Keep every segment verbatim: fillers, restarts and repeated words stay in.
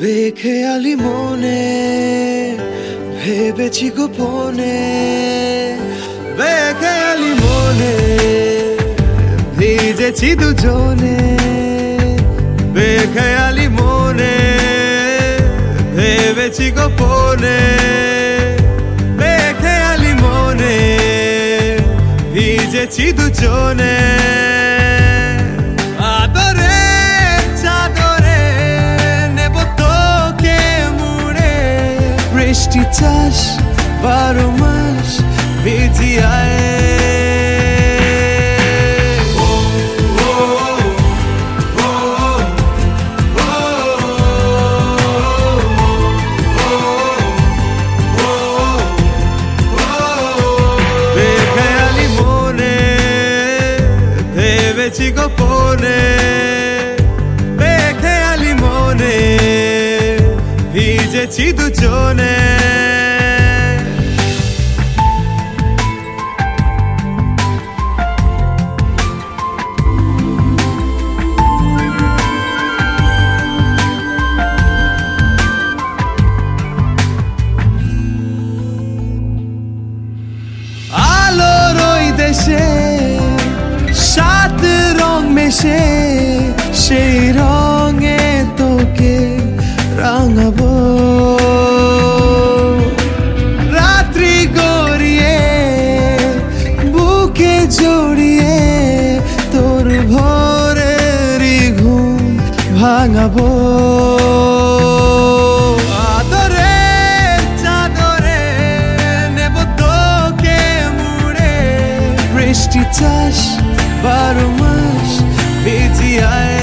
বেখেয়ালি মনে ভেবেছি গোপনে, বেখেয়ালি মনে ভিজেছি দুজনে, বেখেয়ালি মনে ভেবেছি গোপনে, বেখেয়ালি মনে ভিজেছি দুজনে। বৃষ্টি চাষ বারো মাস ভিজিয়ায়, বেখেয়ালি মনে ভেবেছি গোপনে, বেখেয়ালি মনে ভিজেছি দুজনে। আলোর ওই দেশে সাত রং মেশে, সেই রঙে তোকে রাঙাবো। রাত্রি গড়িয়ে বুকে জড়িয়ে তোর ভোরেরই ঘুম ভাঙাবো। আদরে চাদরে নেব তোকে মুড়ে, বৃষ্টি চাষ বারো মাস ভিজিয়ায়।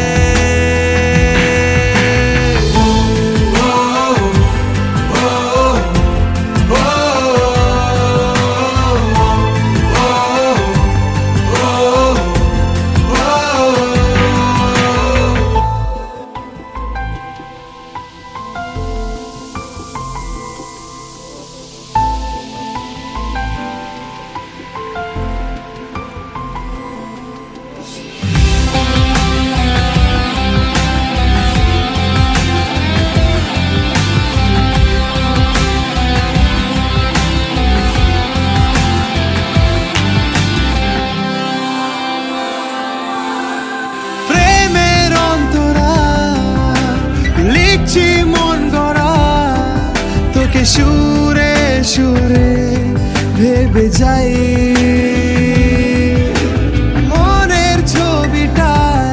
মন গড়া তোকে সুরে সুরে ভেবে যাই, মনের ছবিটা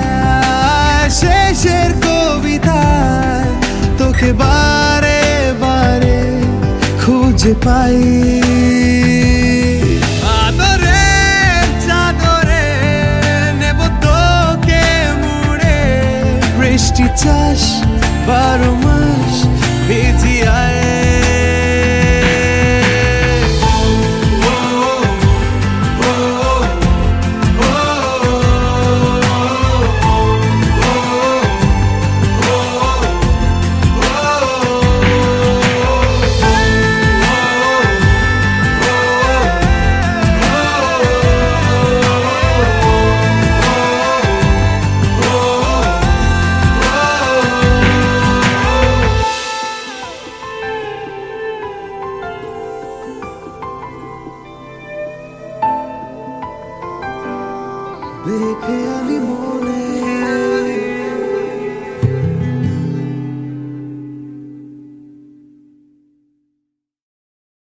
শেষের কবিতায় তোকে বারে বারে খুঁজে পাই। আদরে চাদরে নেব তোকে মুড়ে, বৃষ্টি চাষ বারো মাস ভিজিয়ায়। বেখেয়ালি মনে